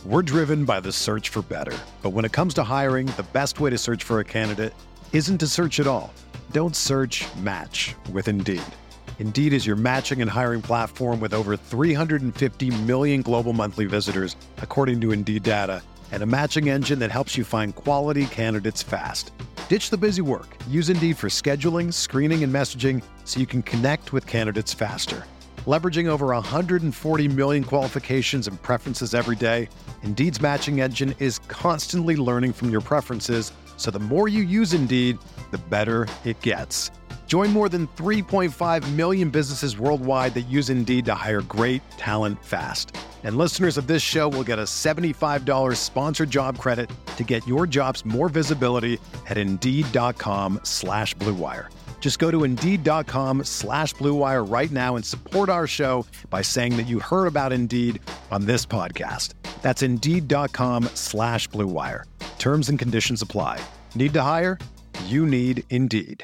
We're driven by the search for better. But when it comes to hiring, the best way to search for a candidate isn't to search at all. Don't search, match with Indeed. Indeed is your matching and hiring platform with over 350 million global monthly visitors, according to Indeed data, and a matching engine that helps you find quality candidates fast. Ditch the busy work. Use Indeed for scheduling, screening, and messaging so you can connect with candidates faster. Leveraging over 140 million qualifications and preferences every day, Indeed's matching engine is constantly learning from your preferences, so the more you use Indeed, the better it gets. Join more than 3.5 million businesses worldwide that use Indeed to hire great talent fast. And listeners of this show will get a $75 sponsored job credit to get your jobs more visibility at Indeed.com/Blue Wire. Just go to Indeed.com/Blue Wire right now and support our show by saying that you heard about Indeed on this podcast. That's Indeed.com/Blue Wire. Terms and conditions apply. Need to hire? You need Indeed.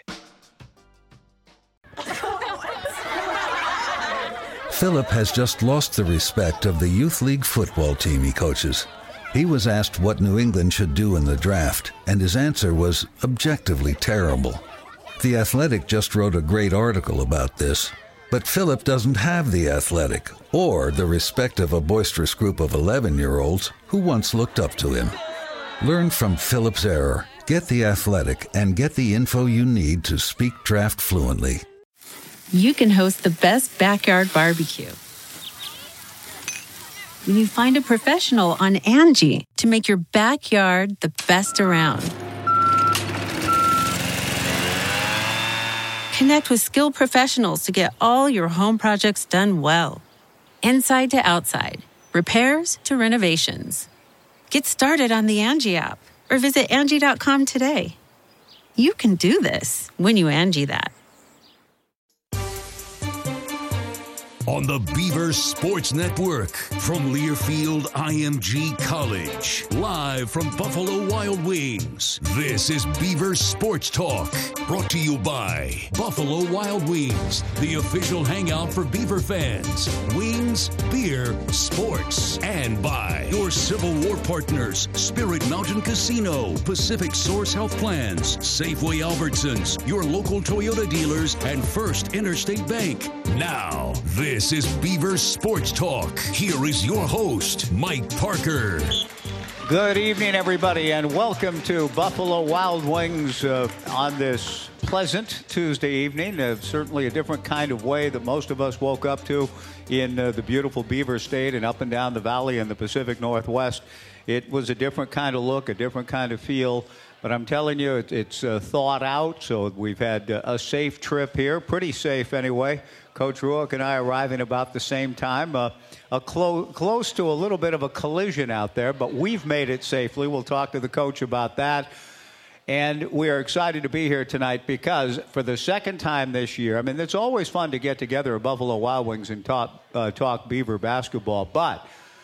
Philip has just lost the respect of the Youth League football team he coaches. He was asked what New England should do in the draft, and his answer was objectively terrible. The Athletic just wrote a great article about this, but Philip doesn't have the Athletic or the respect of a boisterous group of 11-year-olds who once looked up to him. Learn from Philip's error, get the Athletic, and get the info you need to speak draft fluently. You can host the best backyard barbecue when you find a professional on Angie to make your backyard the best around. Connect with skilled professionals to get all your home projects done well. Inside to outside, repairs to renovations. Get started on the Angie app or visit Angie.com today. You can do this when you Angie that. On the Beaver Sports Network from Learfield IMG College, live from Buffalo Wild Wings. This is Beaver Sports Talk, brought to you by Buffalo Wild Wings, the official hangout for Beaver fans. Wings, beer, sports, and by your Civil War partners, Spirit Mountain Casino, Pacific Source Health Plans, Safeway Albertsons, your local Toyota dealers, and First Interstate Bank. Now, this is Beaver Sports Talk. Here is your host, Mike Parker. Good evening, everybody, and welcome to Buffalo Wild Wings on this pleasant Tuesday evening. Certainly a different kind of way that most of us woke up to in the beautiful Beaver State and up and down the valley in the Pacific Northwest. It was a different kind of look, a different kind of feel. But I'm telling you, it's thought out, so we've had a safe trip here, pretty safe anyway. Coach Ruock and I arriving about the same time, close to a little bit of a collision out there, but we've made it safely. We'll talk to the coach about that. And we are excited to be here tonight because for the second time this year, I mean, it's always fun to get together at Buffalo Wild Wings and talk Beaver basketball, but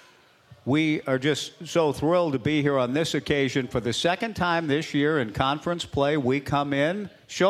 we are just so thrilled to be here on this occasion. For the second time this year in conference play, we come in.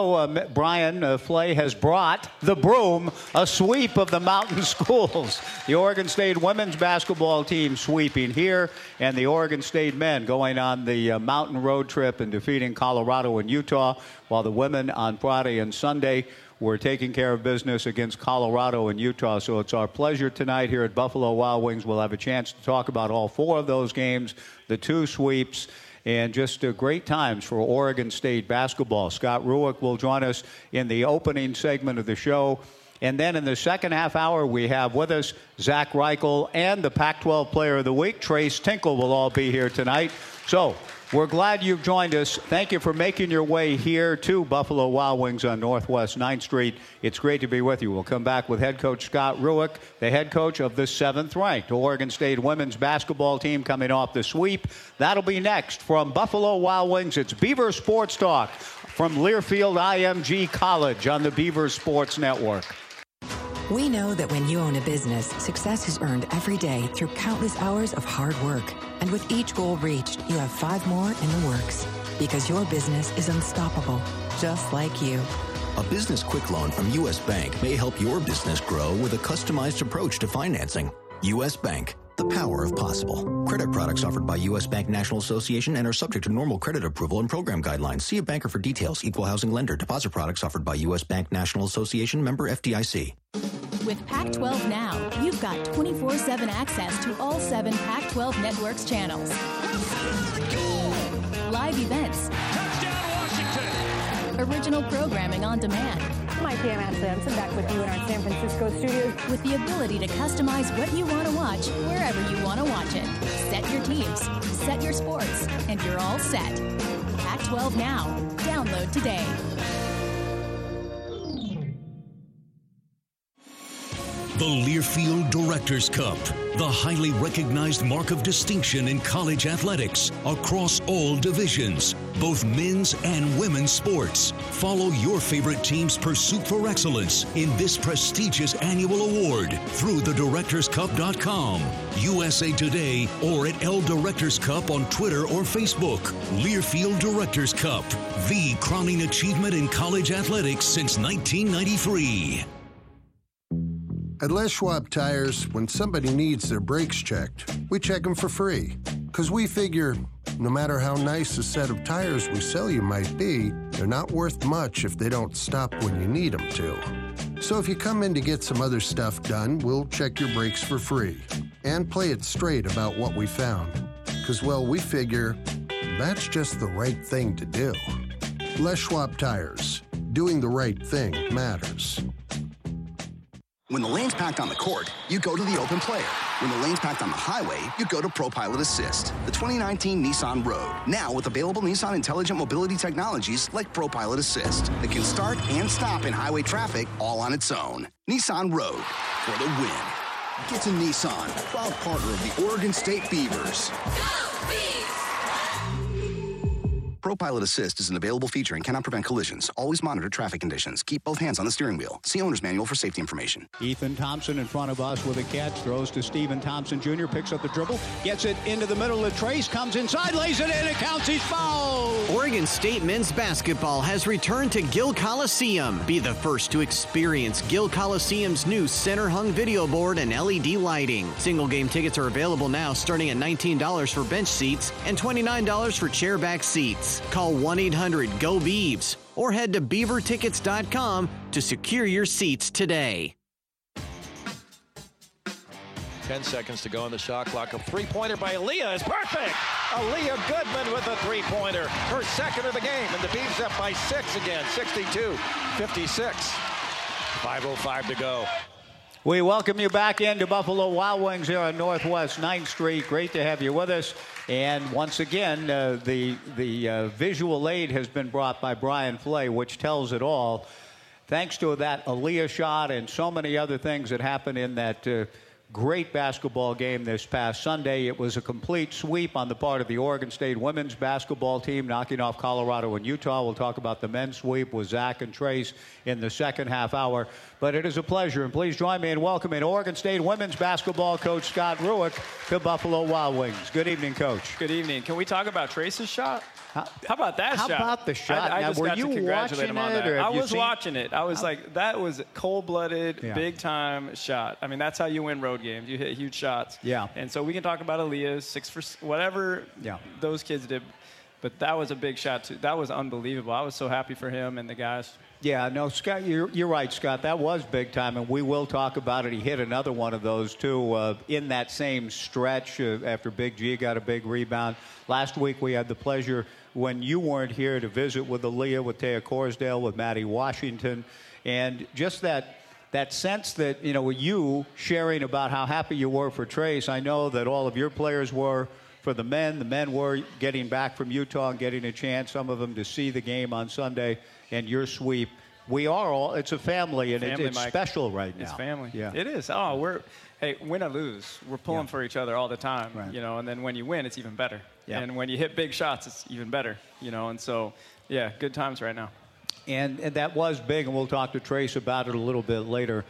Brian Flay has brought the broom, a sweep of the mountain schools. The Oregon State women's basketball team sweeping here, and the Oregon State men going on the mountain road trip and defeating Colorado and Utah, while the women on Friday and Sunday were taking care of business against Colorado and Utah. So it's our pleasure tonight here at Buffalo Wild Wings. We'll have a chance to talk about all four of those games, the two sweeps, and just great times for Oregon State basketball. Scott Ruock will join us in the opening segment of the show. And then in the second half hour, we have with us Zach Reichel and the Pac-12 Player of the Week, Trace Tinkle, will all be here tonight. So we're glad you've joined us. Thank you for making your way here to Buffalo Wild Wings on Northwest 9th Street. It's great to be with you. We'll come back with head coach Scott Ruock, the head coach of the 7th-ranked Oregon State women's basketball team coming off the sweep. That'll be next from Buffalo Wild Wings. It's Beaver Sports Talk from Learfield IMG College on the Beaver Sports Network. We know that when you own a business, success is earned every day through countless hours of hard work. And with each goal reached, you have 5 more in the works. Because your business is unstoppable, just like you. A business quick loan from U.S. Bank may help your business grow with a customized approach to financing. U.S. Bank. The power of possible. Credit products offered by U.S. Bank National Association and are subject to normal credit approval and program guidelines. See a banker for details. Equal housing lender. Deposit products offered by U.S. Bank National Association, member FDIC. With Pac-12 Now, you've got 24/7 access to all 7 Pac-12 Network's channels. Live events. Touchdown, Washington. Original programming on demand. Hi, Pam Sampson, back with you in our San Francisco studios. With the ability to customize what you want to watch wherever you want to watch it. Set your teams, set your sports, and you're all set. Pac-12 Now. Download today. The Learfield Directors Cup, the highly recognized mark of distinction in college athletics across all divisions, both men's and women's sports. Follow your favorite team's pursuit for excellence in this prestigious annual award through thedirectorscup.com, USA Today, or at L Directors Cup on Twitter or Facebook. Learfield Directors Cup, the crowning achievement in college athletics since 1993. At Les Schwab Tires, when somebody needs their brakes checked, we check them for free. Because we figure, no matter how nice a set of tires we sell you might be, they're not worth much if they don't stop when you need them to. So if you come in to get some other stuff done, we'll check your brakes for free. And play it straight about what we found. Because, well, we figure that's just the right thing to do. Les Schwab Tires. Doing the right thing matters. When the lane's packed on the court, you go to the open player. When the lane's packed on the highway, you go to ProPilot Assist, the 2019 Nissan Rogue. Now with available Nissan intelligent mobility technologies like ProPilot Assist that can start and stop in highway traffic all on its own. Nissan Rogue for the win. Get to Nissan, proud partner of the Oregon State Beavers. Go Beavs! ProPilot Assist is an available feature and cannot prevent collisions. Always monitor traffic conditions. Keep both hands on the steering wheel. See owner's manual for safety information. Ethan Thompson in front of us with a catch. Throws to Stephen Thompson Jr. Picks up the dribble. Gets it into the middle of Trace. Comes inside. Lays it in. It counts. He's fouled. Oregon State men's basketball has returned to Gill Coliseum. Be the first to experience Gill Coliseum's new center-hung video board and LED lighting. Single game tickets are available now, starting at $19 for bench seats and $29 for chairback seats. Call 1-800-GO-BEAVS or head to beavertickets.com to secure your seats today. 10 seconds to go on the shot clock. A three-pointer by Aaliyah is perfect. Aaliyah Goodman with a three-pointer. Her second of the game, and the Beavs up by 6 again, 62-56. 5:05 to go. We welcome you back into Buffalo Wild Wings here on Northwest 9th Street. Great to have you with us. And once again, the visual aid has been brought by Brian Flay, which tells it all. Thanks to that Aaliyah shot and so many other things that happened in that great basketball game this past Sunday. It was a complete sweep on the part of the Oregon State women's basketball team, knocking off Colorado and Utah. We'll talk about the men's sweep with Zach and Trace in the second half hour. But it is a pleasure, and please join me in welcoming Oregon State women's basketball coach Scott Rueck to Buffalo Wild Wings. Good evening, Coach. Good evening. Can we talk about Trace's shot? How about that shot? How about the shot? I just got to congratulate him on that. I was seen... watching it. I was like, that was cold-blooded, big-time shot. I mean, that's how you win road games. You hit huge shots. Yeah. And so we can talk about Aaliyah's 6 for whatever those kids did. But that was a big shot, too. That was unbelievable. I was so happy for him and the guys. Yeah, no, Scott, you're right, Scott. That was big time, and we will talk about it. He hit another one of those, too, in that same stretch after Big G got a big rebound. Last week we had the pleasure, when you weren't here, to visit with Aaliyah, with Taya Corsdale, with Maddie Washington, and just that sense that, you sharing about how happy you were for Trace. I know that all of your players were for the men. The men were getting back from Utah and getting a chance, some of them, to see the game on Sunday and your sweep. We are all, it's a family, and it's special right now. It's family. Yeah. It is. Hey, win or lose, we're pulling for each other all the time, right. And then when you win, it's even better. Yeah. And when you hit big shots, it's even better, and so, good times right now. And that was big, and we'll talk to Trace about it a little bit later.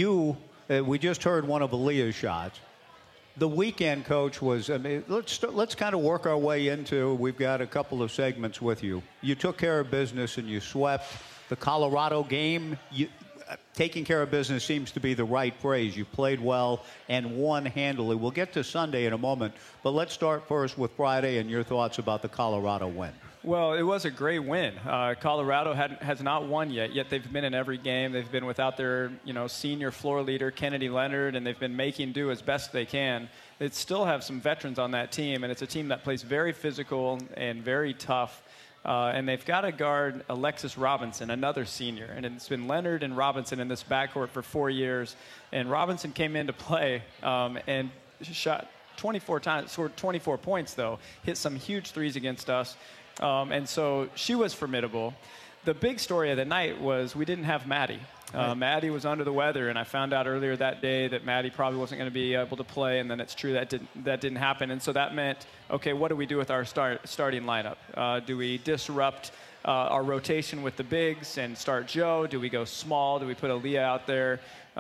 We just heard one of Aaliyah's shots. The weekend, Coach, was, let's kind of work our way into, we've got a couple of segments with you. You took care of business and you swept the Colorado game. taking care of business seems to be the right phrase. You played well and won handily. We'll get to Sunday in a moment, but let's start first with Friday and your thoughts about the Colorado win. Well, it was a great win. Colorado has not won yet they've been in every game. They've been without their, senior floor leader, Kennedy Leonard, and they've been making do as best they can. They still have some veterans on that team, and it's a team that plays very physical and very tough. And they've got to guard Alexis Robinson, another senior. And it's been Leonard and Robinson in this backcourt for 4 years. And Robinson came in to play and shot 24 times, scored 24 points, though, hit some huge threes against us. And so she was formidable. The big story of the night was we didn't have Maddie. Maddie was under the weather, and I found out earlier that day that Maddie probably wasn't going to be able to play, and then it's true that didn't happen. And so that meant, okay, what do we do with our starting lineup? Do we disrupt our rotation with the bigs and start Joe? Do we go small? Do we put Aaliyah out there?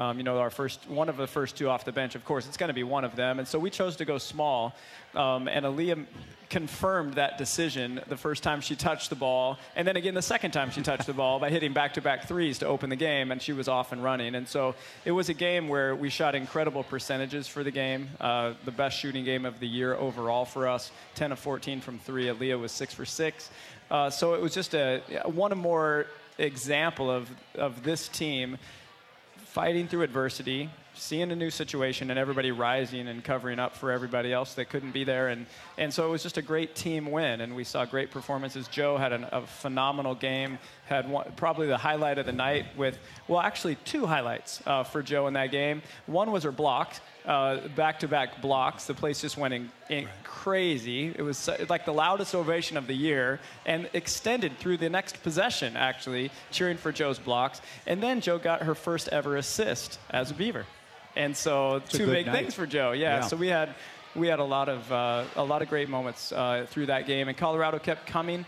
One of the first two off the bench, of course, it's going to be one of them. And so we chose to go small. And Aaliyah confirmed that decision the first time she touched the ball, and then again the second time she touched the ball by hitting back-to-back threes to open the game, and she was off and running. And so it was a game where we shot incredible percentages for the game, the best shooting game of the year overall for us, 10 of 14 from three. Aaliyah was 6 for 6. So it was just one more example of this team fighting through adversity, seeing a new situation, and everybody rising and covering up for everybody else that couldn't be there. And so it was just a great team win, and we saw great performances. Joe had a phenomenal game, had probably the highlight of the night with, well, actually two highlights for Joe in that game. One was her block, back-to-back blocks. The place just went in crazy. It was like the loudest ovation of the year, and extended through the next possession, actually, cheering for Joe's blocks. And then Joe got her first ever assist as a Beaver. And so two big things for Joe. Yeah. So we had a lot of great moments through that game, and Colorado kept coming,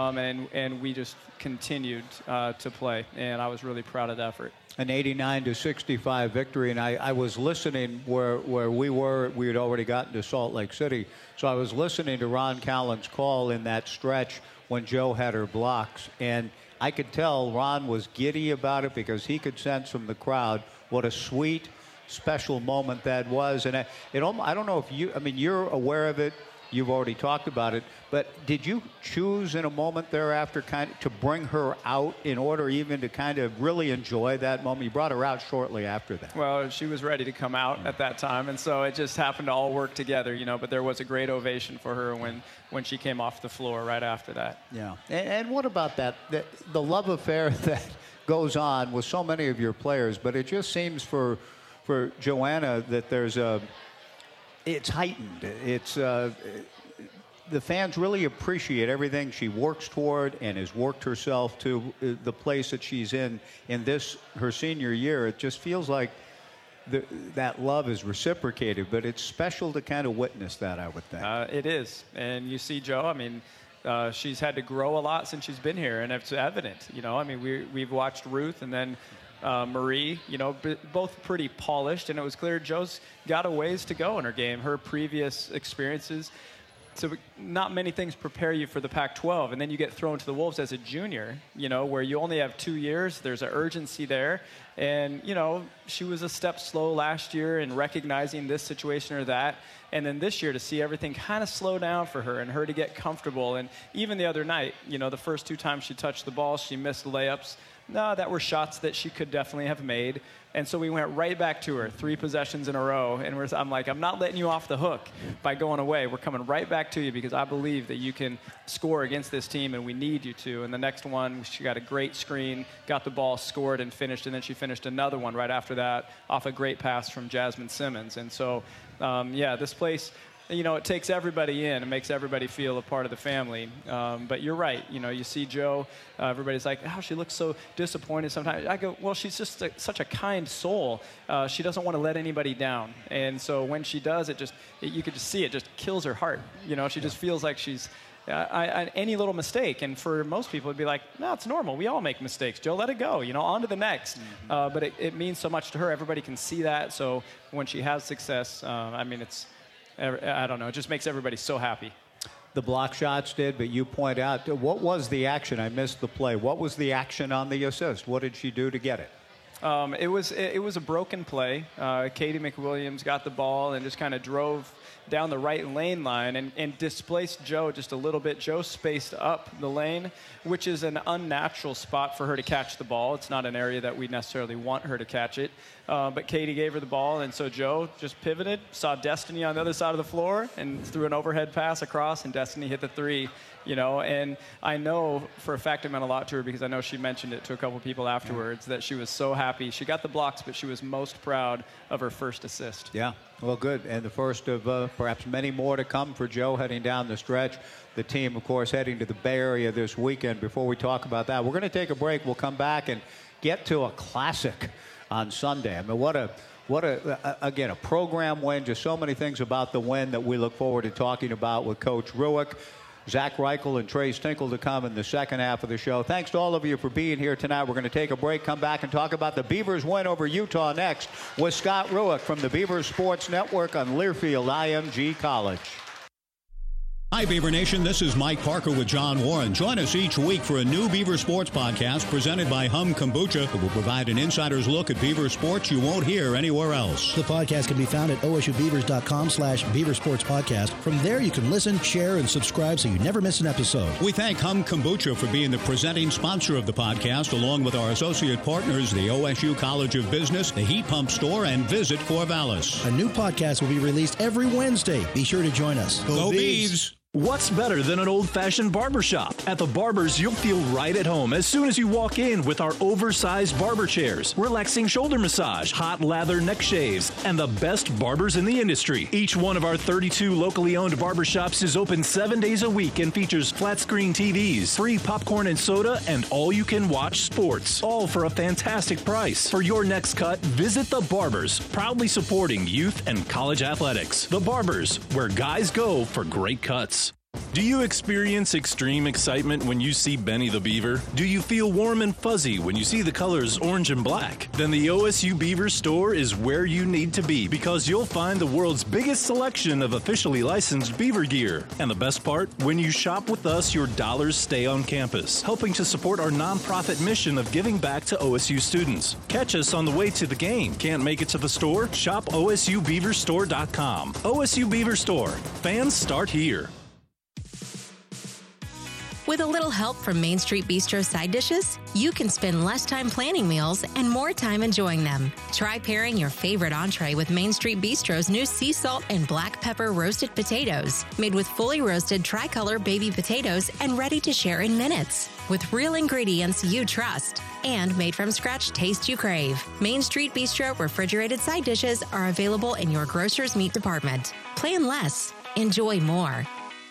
and we just continued to play, and I was really proud of the effort. An 89-65 victory, and I was listening where we were. We had already gotten to Salt Lake City, so I was listening to Ron Callan's call in that stretch when Joe had her blocks, and I could tell Ron was giddy about it because he could sense from the crowd what a sweet, special moment that was. And I don't know if you're aware of it. You've already talked about it, but did you choose in a moment thereafter kind of to bring her out in order even to kind of really enjoy that moment? You brought her out shortly after that. Well, she was ready to come out at that time, and so it just happened to all work together, but there was a great ovation for her when she came off the floor right after that. Yeah. And what about that the love affair that goes on with so many of your players, but it just seems for Joanna that it's heightened. It's the fans really appreciate everything she works toward and has worked herself to the place that she's in this her senior year. It just feels like that love is reciprocated, but it's special to kind of witness that, I would think. It is, and you see Joe. She's had to grow a lot since she's been here, and it's evident. We've watched Ruth and then Marie, both pretty polished, and it was clear Joe's got a ways to go in her game. Her previous experiences, so not many things prepare you for the Pac-12, and then you get thrown to the Wolves as a junior, where you only have 2 years. There's an urgency there, and, she was a step slow last year in recognizing this situation or that, and then this year to see everything kind of slow down for her and her to get comfortable. And even the other night, the first 2 times she touched the ball, she missed layups. No, that were shots that she could definitely have made. And so we went right back to her, 3 possessions in a row. And I'm like, I'm not letting you off the hook by going away. We're coming right back to you because I believe that you can score against this team, and we need you to. And the next one, she got a great screen, got the ball, scored, and finished. And then she finished another one right after that off a great pass from Jasmine Simmons. And so, this place, it takes everybody in and makes everybody feel a part of the family. But you're right. You see Joe, everybody's like, oh, she looks so disappointed sometimes. I go, well, she's just such a kind soul. She doesn't want to let anybody down. And so when she does, you could just see it just kills her heart. She just feels like she's any little mistake. And for most people, it'd be like, no, it's normal. We all make mistakes. Joe, let it go. On to the next. But it means so much to her. Everybody can see that. So when she has success, I don't know. It just makes everybody so happy. The block shots did, but you point out, what was the action? I missed the play. What was the action on the assist? What did she do to get it? It was a broken play. Katie McWilliams got the ball and just kind of drove down the right lane line and displaced Joe just a little bit. Joe spaced up the lane, which is an unnatural spot for her to catch the ball. It's not an area that we necessarily want her to catch it. But Katie gave her the ball, and so Joe just pivoted, saw Destiny on the other side of the floor, and threw an overhead pass across, and Destiny hit the three. And I know for a fact it meant a lot to her because I know she mentioned it to a couple people afterwards that she was so happy. She got the blocks, but she was most proud of her first assist. Yeah, well, good. And the first of perhaps many more to come for Joe heading down the stretch. The team, of course, heading to the Bay Area this weekend. Before we talk about that, we're going to take a break. We'll come back and get to a classic on Sunday. I mean, what a program win. Just so many things about the win that we look forward to talking about with Coach Rueck. Zach Reichel and Trey Stinkle to come in the second half of the show. Thanks to all of you for being here tonight. We're going to take a break, come back, and talk about the Beavers' win over Utah next with Scott Rueck from the Beavers Sports Network on Learfield IMG College. Hi, Beaver Nation. This is Mike Parker with John Warren. Join us each week for a new Beaver Sports podcast presented by Hum Kombucha that will provide an insider's look at Beaver sports you won't hear anywhere else. The podcast can be found at osubeavers.com/Beaver Sports Podcast. From there, you can listen, share, and subscribe so you never miss an episode. We thank Hum Kombucha for being the presenting sponsor of the podcast, along with our associate partners, the OSU College of Business, the Heat Pump Store, and Visit Corvallis. A new podcast will be released every Wednesday. Be sure to join us. Go Beavs! What's better than an old-fashioned barbershop? At the Barbers, you'll feel right at home as soon as you walk in with our oversized barber chairs, relaxing shoulder massage, hot lather neck shaves, and the best barbers in the industry. Each one of our 32 locally owned barbershops is open 7 days a week and features flat-screen TVs, free popcorn and soda, and all-you-can-watch sports, all for a fantastic price. For your next cut, visit The Barbers, proudly supporting youth and college athletics. The Barbers, where guys go for great cuts. Do you experience extreme excitement when you see Benny the Beaver? Do you feel warm and fuzzy when you see the colors orange and black? Then the OSU Beaver store is where you need to be because you'll find the world's biggest selection of officially licensed Beaver gear. And the best part, when you shop with us, your dollars stay on campus, helping to support our nonprofit mission of giving back to OSU students. Catch us on the way to the game. Can't make it to the store? Shop OSUBeaverStore.com. OSU Beaver Store. Fans start here. With a little help from Main Street Bistro side dishes, you can spend less time planning meals and more time enjoying them. Try pairing your favorite entree with Main Street Bistro's new sea salt and black pepper roasted potatoes, made with fully roasted tricolor baby potatoes and ready to share in minutes. With real ingredients you trust and made from scratch taste you crave. Main Street Bistro refrigerated side dishes are available in your grocer's meat department. Plan less. Enjoy more.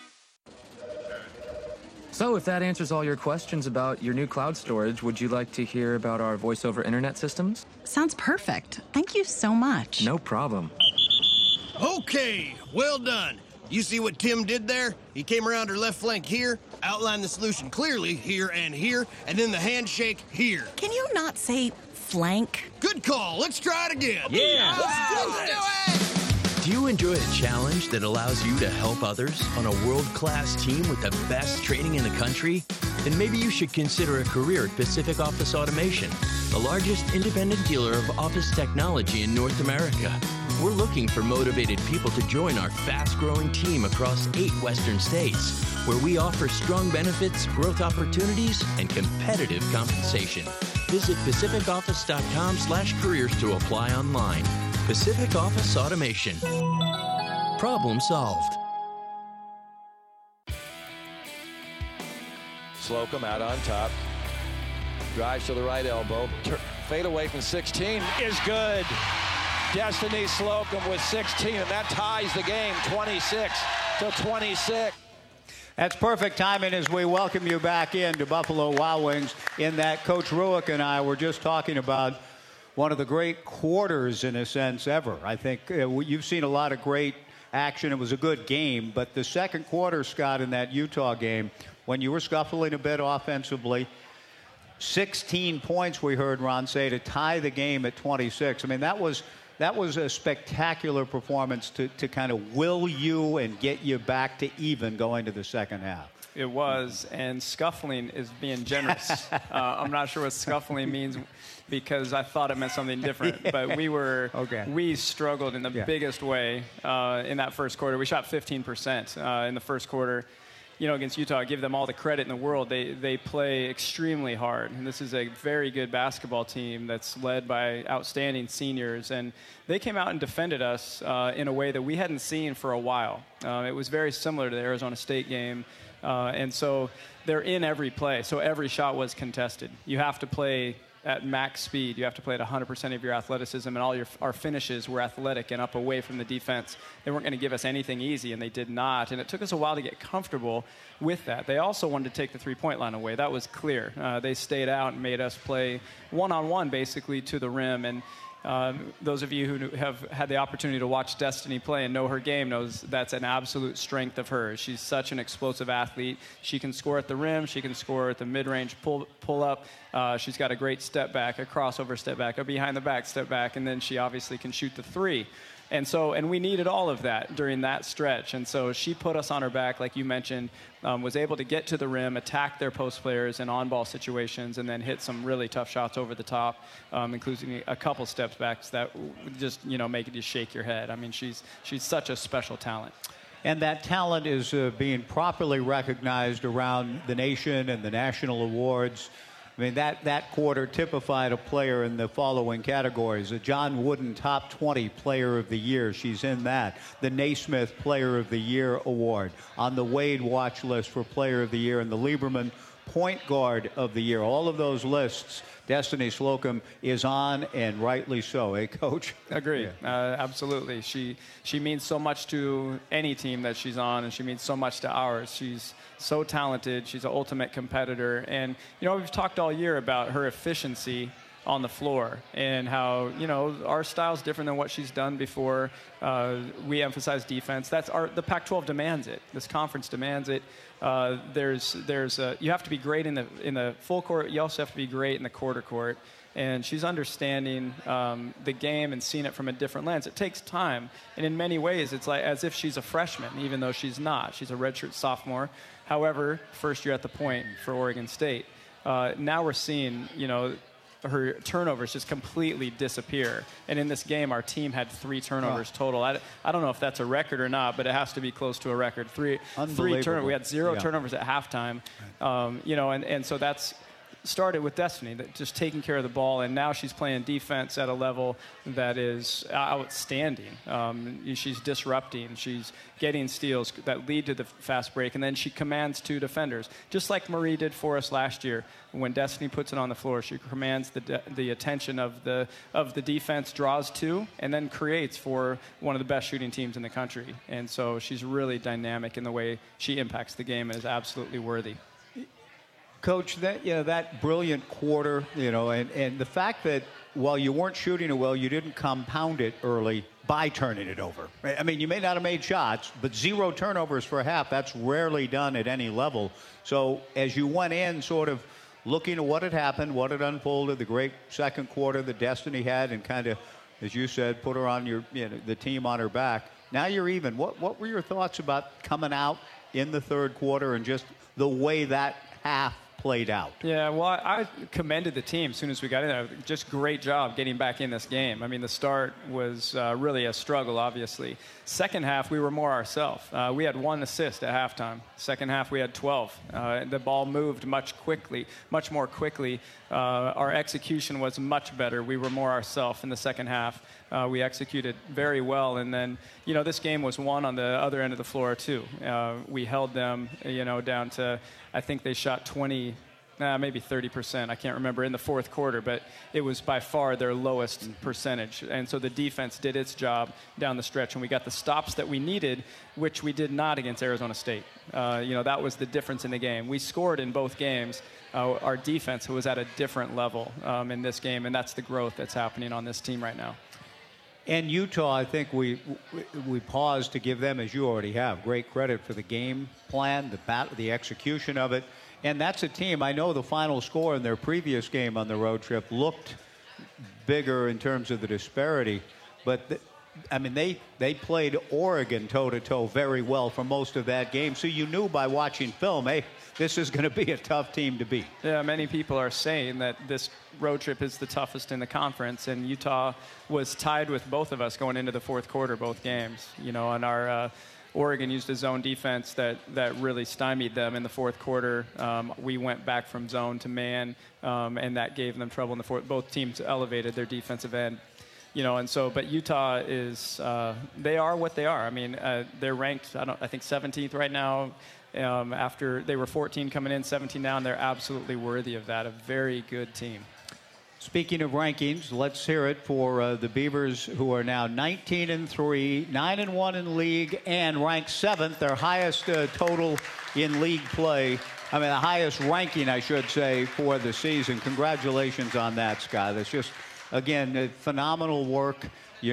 So if that answers all your questions about your new cloud storage, would you like to hear about our voice over internet systems? Sounds perfect. Thank you so much. No problem. Okay, well done. You see what Tim did there? He came around her left flank here, outlined the solution clearly here, and then the handshake here. Can you not say flank? Good call. Let's try it again. Yeah. Let's do it. Do you enjoy a challenge that allows you to help others on a world-class team with the best training in the country? Then maybe you should consider a career at Pacific Office Automation, the largest independent dealer of office technology in North America. We're looking for motivated people to join our fast-growing team across 8 Western states, where we offer strong benefits, growth opportunities, and competitive compensation. Visit pacificoffice.com/careers to apply online. Pacific Office Automation. Problem solved. Slocum out on top. Drives to the right elbow. Fade away from 16 is good. Destiny Slocum with 16, and that ties the game 26-26. That's perfect timing as we welcome you back in to Buffalo Wild Wings. In that, Coach Rueck and I were just talking about one of the great quarters, in a sense, ever. I think you've seen a lot of great action. It was a good game, but the second quarter, Scott, in that Utah game, when you were scuffling a bit offensively, 16 points we heard Ron say to tie the game at 26. I mean, that was that was a spectacular performance to kind of will you and get you back to even going to the second half. It was, and scuffling is being generous. I'm not sure what scuffling means because I thought it meant something different. But we struggled in the biggest way in that first quarter. We shot 15% in the first quarter. You know, against Utah, I give them all the credit in the world. They play extremely hard. And this is a very good basketball team that's led by outstanding seniors. And they came out and defended us in a way that we hadn't seen for a while. It was very similar to the Arizona State game. And so they're in every play. So every shot was contested. You have to play at max speed. You have to play at 100% of your athleticism, and all our finishes were athletic and up away from the defense. They weren't going to give us anything easy, and they did not. And it took us a while to get comfortable with that. They also wanted to take the three-point line away. That was clear. They stayed out and made us play one-on-one basically to the rim. And those of you who have had the opportunity to watch Destiny play and know her game knows that's an absolute strength of hers. She's such an explosive athlete. She can score at the rim. She can score at the mid-range pull-up. She's got a great step back, a crossover step back, a behind-the-back step back, and then she obviously can shoot the three. And we needed all of that during that stretch. And so she put us on her back, like you mentioned, was able to get to the rim, attack their post players in on-ball situations, and then hit some really tough shots over the top, including a couple steps backs that just, make you shake your head. I mean, she's such a special talent. And that talent is being properly recognized around the nation and the national awards. I mean, that quarter typified a player in the following categories. The John Wooden Top 20 Player of the Year. She's in that. The Naismith Player of the Year Award. On the Wade watch list for Player of the Year. And the Lieberman Point Guard of the Year. All of those lists, Destiny Slocum is on, and rightly so. Eh, Coach? Agree. Yeah. Absolutely. She means so much to any team that she's on, and she means so much to ours. She's so talented. She's an ultimate competitor. And, we've talked all year about her efficiency on the floor and how, our style's different than what she's done before. We emphasize defense. The Pac-12 demands it. This conference demands it. You have to be great in the full court. You also have to be great in the quarter court. And she's understanding the game and seeing it from a different lens. It takes time. And in many ways, it's like as if she's a freshman, even though she's not. She's a redshirt sophomore. However, first year at the point for Oregon State. Now we're seeing, her turnovers just completely disappear. And in this game, our team had 3 turnovers total. I don't know if that's a record or not, but it has to be close to a record. Three turnovers. We had 0 turnovers at halftime. And so that's started with Destiny, just taking care of the ball, and now she's playing defense at a level that is outstanding. She's disrupting. She's getting steals that lead to the fast break, and then she commands 2 defenders, just like Marie did for us last year. When Destiny puts it on the floor, she commands the attention of the defense, draws 2, and then creates for one of the best shooting teams in the country. And so she's really dynamic in the way she impacts the game and is absolutely worthy. Coach, that brilliant quarter, and the fact that while you weren't shooting it well, you didn't compound it early by turning it over. I mean, you may not have made shots, but 0 turnovers for a half, that's rarely done at any level. So as you went in sort of looking at what had happened, what had unfolded, the great second quarter that Destiny had, and kind of, as you said, put her on the team on her back. Now you're even. What were your thoughts about coming out in the third quarter and just the way that half played out? Yeah, well, I commended the team as soon as we got in there. Just great job getting back in this game. I mean, the start was really a struggle, obviously. Second half, we were more ourselves. We had 1 assist at halftime. Second half, we had 12. The ball moved much more quickly. Our execution was much better. We were more ourselves in the second half. We executed very well. And then, this game was won on the other end of the floor, too. We held them, down to, I think they shot 20, maybe 30%. I can't remember in the fourth quarter, but it was by far their lowest percentage. And so the defense did its job down the stretch, and we got the stops that we needed, which we did not against Arizona State. That was the difference in the game. We scored in both games. Our defense was at a different level in this game, and that's the growth that's happening on this team right now. And Utah, I think we paused to give them, as you already have, great credit for the game plan, the execution of it. And that's a team, I know the final score in their previous game on the road trip looked bigger in terms of the disparity, But they played Oregon toe-to-toe very well for most of that game. So you knew by watching film, hey, this is going to be a tough team to beat. Yeah, many people are saying that this road trip is the toughest in the conference, and Utah was tied with both of us going into the fourth quarter, both games. And our Oregon used a zone defense that really stymied them in the fourth quarter. We went back from zone to man, and that gave them trouble in the fourth. Both teams elevated their defensive end. But Utah is, they are what they are. They're ranked, I think 17th right now. After they were 14 coming in, 17 now, and they're absolutely worthy of that. A very good team. Speaking of rankings, let's hear it for the Beavers, who are now 19-3, 9-1 in league, and ranked 7th, their highest total in league play. The highest ranking, I should say, for the season. Congratulations on that, Scott. It's just, again, phenomenal work. You're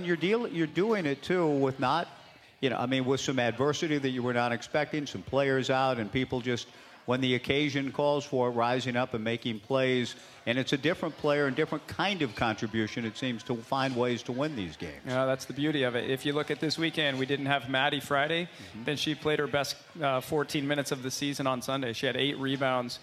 doing it too with not, with some adversity that you were not expecting, some players out, and people just, when the occasion calls for it, rising up and making plays. And it's a different player and different kind of contribution, it seems, to find ways to win these games. Yeah, that's the beauty of it. If you look at this weekend, we didn't have Maddie Friday. Then she played her best 14 minutes of the season on Sunday. She had 8 rebounds,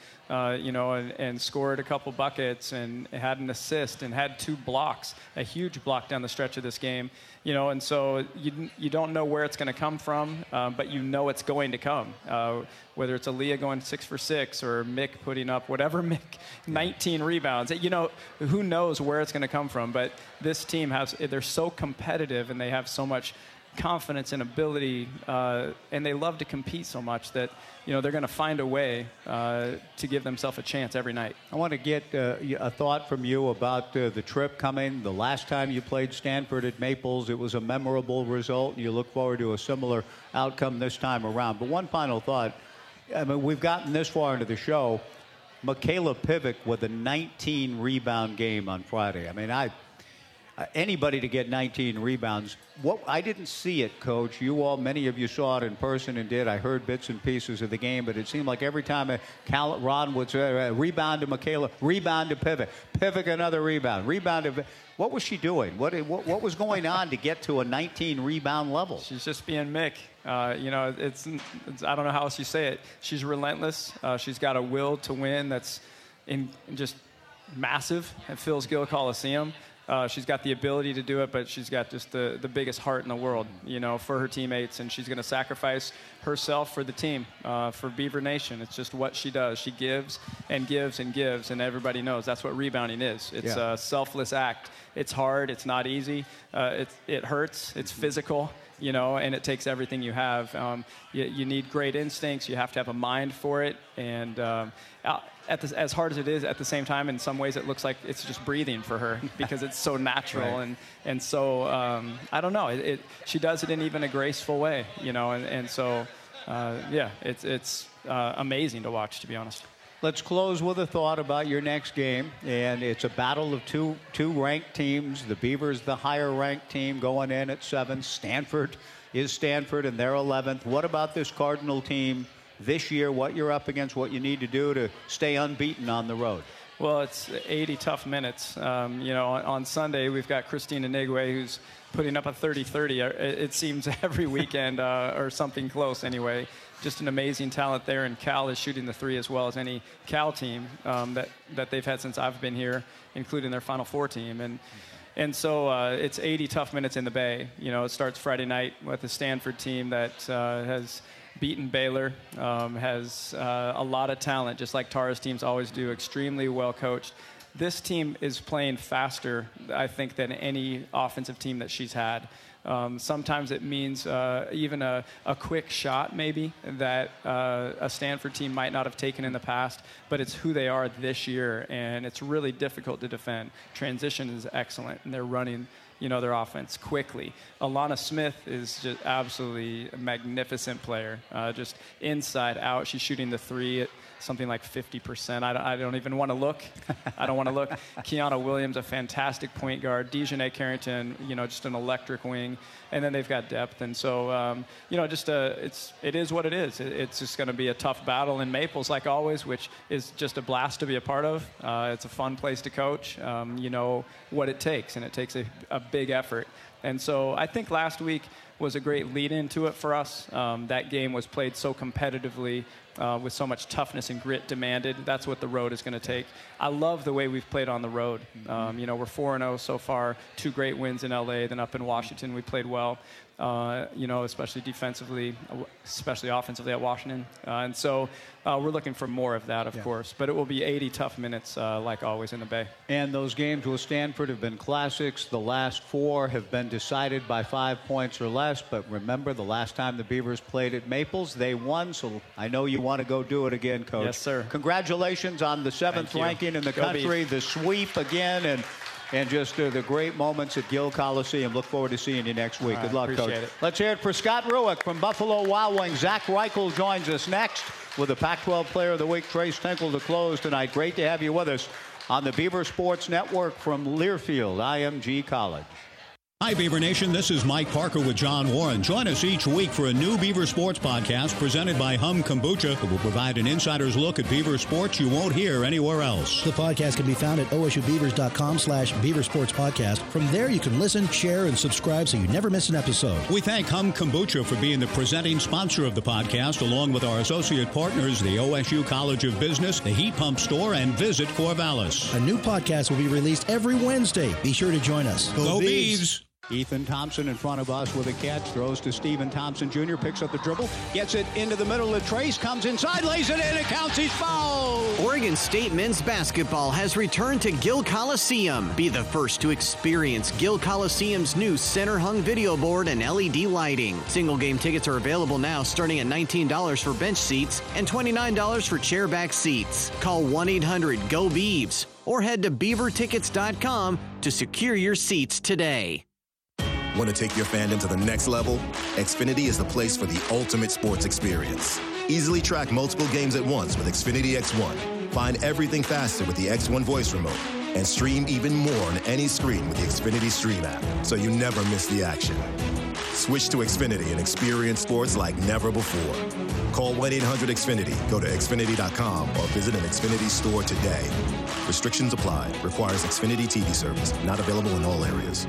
and scored a couple buckets and had an assist and had 2 blocks, a huge block down the stretch of this game. And so you don't know where it's going to come from, but you know it's going to come. Whether it's Aaliyah going 6 for 6 or Mick putting up whatever, Mick 19 rebounds. Who knows where it's going to come from, but this team they're so competitive and they have so much confidence and ability, and they love to compete so much that they're going to find a way to give themselves a chance every night. I want to get a thought from you about the trip coming. The last time you played Stanford at Maples, it was a memorable result. You look forward to a similar outcome this time around. But one final thought. We've gotten this far into the show. Michaela Pivac with a 19 rebound game on Friday. Anybody to get 19 rebounds. I didn't see it, Coach. Many of you saw it in person and did. I heard bits and pieces of the game, but it seemed like every time Ron would say, rebound to Michaela, rebound to Pivac another rebound, rebound to. What was she doing? What was going on to get to a 19 rebound level? She's just being Mick. It's I don't know how else you say it. She's relentless. She's got a will to win that's just massive at Phil's Gill Coliseum. She's got the ability to do it, but she's got just the biggest heart in the world, for her teammates, and she's going to sacrifice herself for the team, for Beaver Nation. It's just what she does. She gives and gives and gives, and everybody knows that's what rebounding is. It's a selfless act. It's hard. It's not easy. It hurts. It's physical. And it takes everything you have. You need great instincts. You have to have a mind for it. And as hard as it is, at the same time, in some ways, it looks like it's just breathing for her because it's so natural. Right. And so, I don't know. She does it in even a graceful way, So, it's amazing to watch, to be honest. Let's close with a thought about your next game, and it's a battle of two ranked teams. The Beavers, the higher ranked team, going in at 7th. Stanford is Stanford, and they're 11th. What about this Cardinal team this year? What you're up against? What you need to do to stay unbeaten on the road? Well, it's 80 tough minutes. On Sunday we've got Christine Inigwe, who's putting up a 30-30. It seems every weekend or something close anyway. Just an amazing talent there, and Cal is shooting the 3 as well as any Cal team that they've had since I've been here, including their Final Four team. And so it's 80 tough minutes in the Bay. It starts Friday night with the Stanford team that has beaten Baylor, has a lot of talent, just like Tara's teams always do, extremely well coached. This team is playing faster, I think, than any offensive team that she's had. Sometimes it means even a quick shot, maybe, that a Stanford team might not have taken in the past, but it's who they are this year, and it's really difficult to defend. Transition is excellent, and they're running their offense quickly. Alana Smith is just absolutely a magnificent player, just inside out. She's shooting the 3 at something like 50%. I don't even want to look. I don't want to look. Kiana Williams, a fantastic point guard. Dejanay Carrington, just an electric wing. and then they've got depth. And so, it is what it is. It's just going to be a tough battle in Maples, like always, which is just a blast to be a part of. It's a fun place to coach. You know what it takes, and it takes a big effort. And so I think last week was a great lead into it for us. That game was played so competitively with so much toughness and grit demanded. That's what the road is going to take. I love the way we've played on the road. We're 4-0 so far, 2 great wins in LA, then up in Washington we played well. Especially defensively, especially offensively at Washington. And so we're looking for more of that, of course. But it will be 80 tough minutes, like always, in the Bay. And those games with Stanford have been classics. The last 4 have been decided by 5 points or less. But remember, the last time the Beavers played at Maples, they won. So I know you want to go do it again, Coach. Yes, sir. Congratulations on the 7th ranking in the country, the sweep again, and just the great moments at Gill Coliseum. Look forward to seeing you next week. Good luck, Coach. Let's hear it for Scott Rueck from Buffalo Wild Wings. Zach Reichel joins us next with the Pac-12 Player of the Week, Trace Tinkle, to close tonight. Great to have you with us on the Beaver Sports Network from Learfield IMG College. Hi, Beaver Nation. This is Mike Parker with John Warren. Join us each week for a new Beaver Sports podcast presented by Hum Kombucha that will provide an insider's look at Beaver sports you won't hear anywhere else. The podcast can be found at OSUBeavers.com/Beaver Sports Podcast. From there, you can listen, share, and subscribe so you never miss an episode. We thank Hum Kombucha for being the presenting sponsor of the podcast, along with our associate partners, the OSU College of Business, the Heat Pump Store, and Visit Corvallis. A new podcast will be released every Wednesday. Be sure to join us. Go Beavs! Ethan Thompson in front of us with a catch, throws to Stephen Thompson Jr., picks up the dribble, gets it into the middle of Trace, comes inside, lays it in, it counts, he's fouled! Oregon State men's basketball has returned to Gill Coliseum. Be the first to experience Gill Coliseum's new center-hung video board and LED lighting. Single-game tickets are available now, starting at $19 for bench seats and $29 for chair-back seats. Call 1-800-GO-BEAVS or head to beavertickets.com to secure your seats today. Want to take your fandom to the next level? Xfinity is the place for the ultimate sports experience. Easily track multiple games at once with Xfinity X1. Find everything faster with the X1 voice remote. And stream even more on any screen with the Xfinity Stream app, so you never miss the action. Switch to Xfinity and experience sports like never before. Call 1-800-XFINITY, go to Xfinity.com, or visit an Xfinity store today. Restrictions apply. Requires Xfinity TV service. Not available in all areas.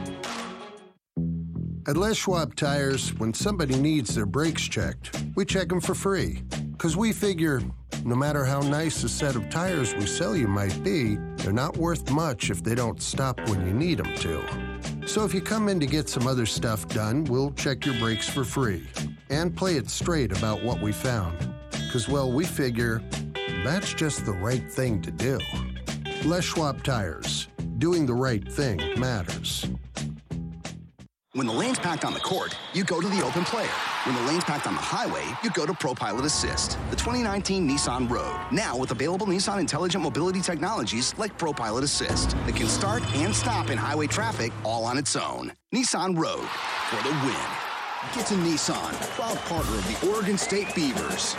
At Les Schwab Tires, when somebody needs their brakes checked, we check them for free. Because we figure, no matter how nice a set of tires we sell you might be, they're not worth much if they don't stop when you need them to. So if you come in to get some other stuff done, we'll check your brakes for free. And play it straight about what we found. Because, well, we figure that's just the right thing to do. Les Schwab Tires. Doing the right thing matters. When the lane's packed on the court, you go to the open player. When the lane's packed on the highway, you go to ProPilot Assist, the 2019 Nissan Rogue. Now with available Nissan intelligent mobility technologies like ProPilot Assist that can start and stop in highway traffic all on its own. Nissan Rogue for the win. Get to Nissan, proud partner of the Oregon State Beavers.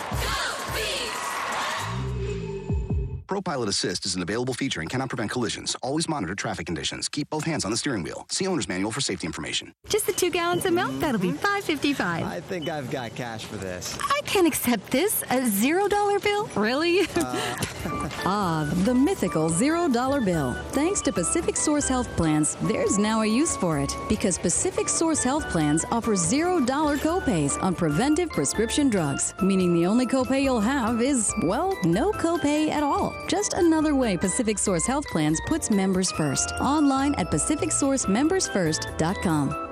ProPilot Assist is an available feature and cannot prevent collisions. Always monitor traffic conditions. Keep both hands on the steering wheel. See owner's manual for safety information. Just the 2 gallons of milk? That'll be $5.55. I think I've got cash for this. I can't accept this. A $0 bill? Really? The mythical $0 bill. Thanks to Pacific Source Health Plans, there's now a use for it. Because Pacific Source Health Plans offer $0 copays on preventive prescription drugs. Meaning the only copay you'll have is, well, no copay at all. Just another way Pacific Source Health Plans puts members first. Online at PacificSourceMembersFirst.com.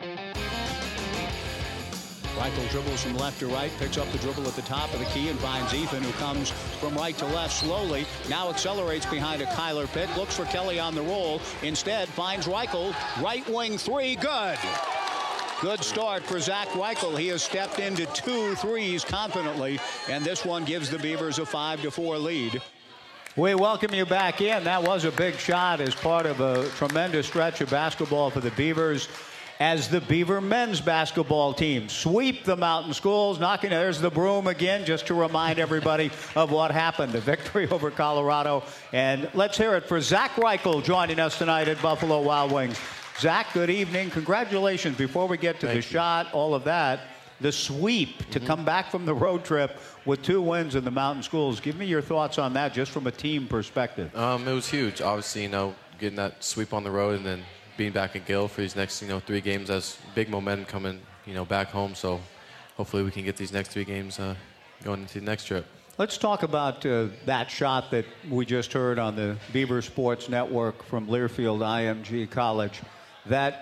Reichel dribbles from left to right, picks up the dribble at the top of the key and finds Ethan, who comes from right to left slowly. Now accelerates behind a Kyler Pitt, looks for Kelly on the roll. Instead, finds Reichel, right wing 3, good. Good start for Zach Reichel. He has stepped into 2 threes confidently, and this one gives the Beavers a 5-4 lead. We welcome you back in. That was a big shot as part of a tremendous stretch of basketball for the Beavers as the Beaver men's basketball team sweep the Mountain Schools. There's the broom again, just to remind everybody of what happened. The victory over Colorado. And let's hear it for Zach Reichel joining us tonight at Buffalo Wild Wings. Zach, good evening. Congratulations. Before we get to the shot, all of that, the sweep to come back from the road trip with 2 wins in the Mountain Schools. Give me your thoughts on that just from a team perspective. It was huge. Obviously, getting that sweep on the road and then being back at Gill for these next, 3 games. That's big momentum coming, back home. So hopefully we can get these next 3 games going into the next trip. Let's talk about that shot that we just heard on the Beaver Sports Network from Learfield IMG College. That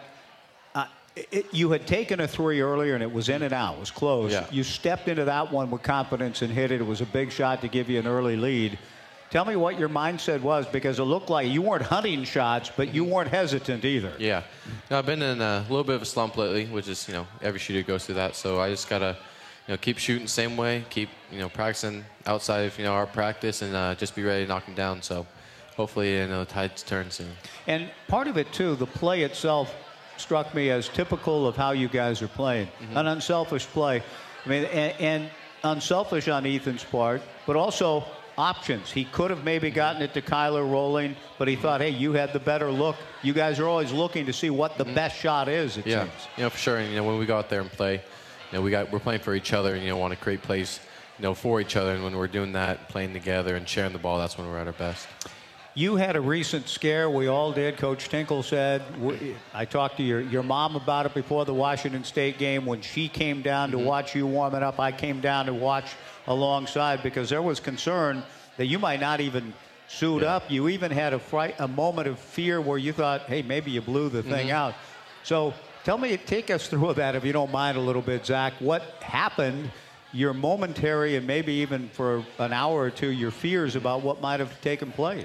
you had taken a 3 earlier and it was in and out. It was close. Yeah. You stepped into that one with confidence and hit it. It was a big shot to give you an early lead. Tell me what your mindset was, because it looked like you weren't hunting shots, but you weren't hesitant either. Yeah. I've been in a little bit of a slump lately, which is, every shooter goes through that. So I just got to, keep shooting the same way, keep, practicing outside of, our practice, and just be ready to knock them down. So hopefully, the tides turn soon. And part of it, too, the play itself struck me as typical of how you guys are playing. An unselfish play. I mean, and unselfish on Ethan's part, but also options. He could have maybe gotten it to Kyler rolling, but he thought, hey, you had the better look. You guys are always looking to see what the best shot is, it seems. For sure. And, when we go out there and play, we're playing for each other and, want to create plays, for each other. And when we're doing that, playing together and sharing the ball, that's when we're at our best. You had a recent scare. We all did. Coach Tinkle said, I talked to your mom about it before the Washington State game. When she came down to watch you warming up, I came down to watch alongside, because there was concern that you might not even suit up. You even had a moment of fear where you thought, hey, maybe you blew the thing out. So take us through that, if you don't mind, a little bit, Zach. What happened? Your momentary, and maybe even for an hour or two, your fears about what might have taken place.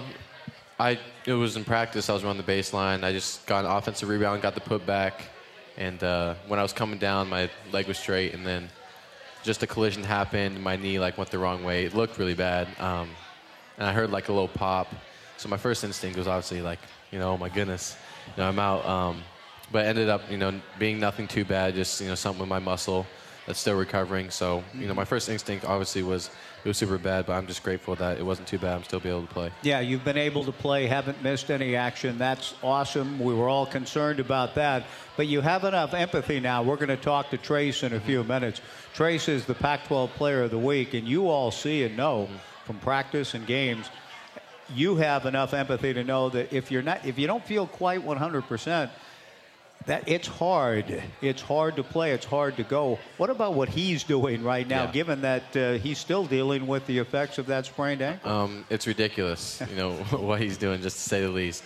It was in practice. I was running the baseline. I just got an offensive rebound, got the putback, and when I was coming down, my leg was straight, and then just a collision happened. My knee went the wrong way. It looked really bad, and I heard a little pop. So my first instinct was obviously oh my goodness, I'm out. But it ended up being nothing too bad, just something with my muscle that's still recovering. So, my first instinct obviously was it was super bad, but I'm just grateful that it wasn't too bad. I'm still be able to play. Yeah, you've been able to play, haven't missed any action. That's awesome. We were all concerned about that. But you have enough empathy now. We're going to talk to Trace in a few minutes. Trace is the Pac-12 Player of the Week, and you all see and know from practice and games, you have enough empathy to know that if you don't feel quite 100%, that it's hard. It's hard to play. It's hard to go. What about what he's doing right now, given that he's still dealing with the effects of that sprained ankle? It's ridiculous, what he's doing, just to say the least.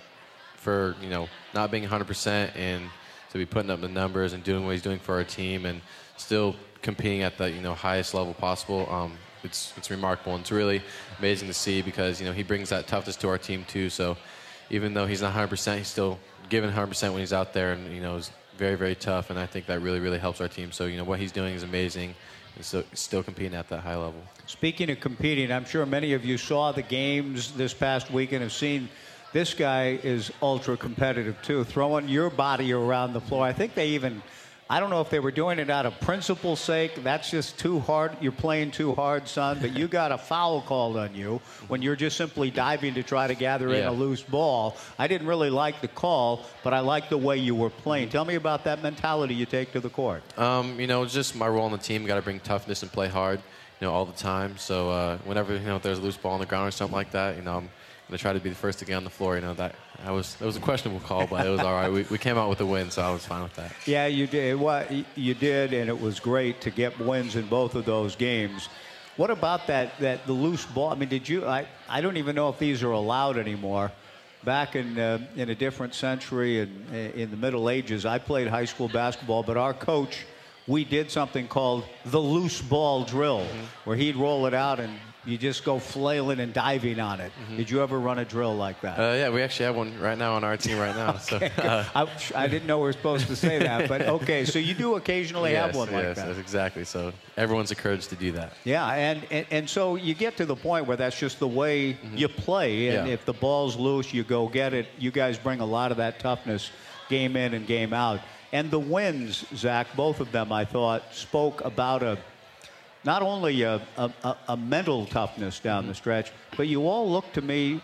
For, not being 100% and to be putting up the numbers and doing what he's doing for our team and still competing at the, highest level possible, it's remarkable. And it's really amazing to see because, he brings that toughness to our team too. So even though he's not 100%, he's still giving 100% when he's out there, and is very, very tough, and I think that really, really helps our team. So what he's doing is amazing, and still competing at that high level. Speaking of competing, I'm sure many of you saw the games this past week and have seen this guy is ultra competitive too, throwing your body around the floor. I think I don't know if they were doing it out of principle's sake. That's just too hard. You're playing too hard, son. But you got a foul called on you when you're just simply diving to try to gather in a loose ball. I didn't really like the call, but I liked the way you were playing. Tell me about that mentality you take to the court. It's just my role on the team. Got to bring toughness and play hard, all the time. So whenever if there's a loose ball on the ground or something like that, I'm going to try to be the first to get on the floor. That was a questionable call, but it was all right. We came out with a win, so I was fine with that. Yeah, you did. You did, and it was great to get wins in both of those games. What about the loose ball? I mean, did you? I don't even know if these are allowed anymore. Back in a different century, in the Middle Ages, I played high school basketball, but our coach, we did something called the loose ball drill, where he'd roll it out and you just go flailing and diving on it. Did you ever run a drill like that? Yeah, we actually have one right now on our team right now. Okay. So I didn't know we were supposed to say that, but okay. So you do occasionally have one like that. Yes, exactly. So everyone's encouraged to do that. Yeah, and so you get to the point where that's just the way you play, and if the ball's loose, you go get it. You guys bring a lot of that toughness game in and game out. And the wins, Zach, both of them, I thought, spoke about not only a mental toughness down the stretch, but you all looked to me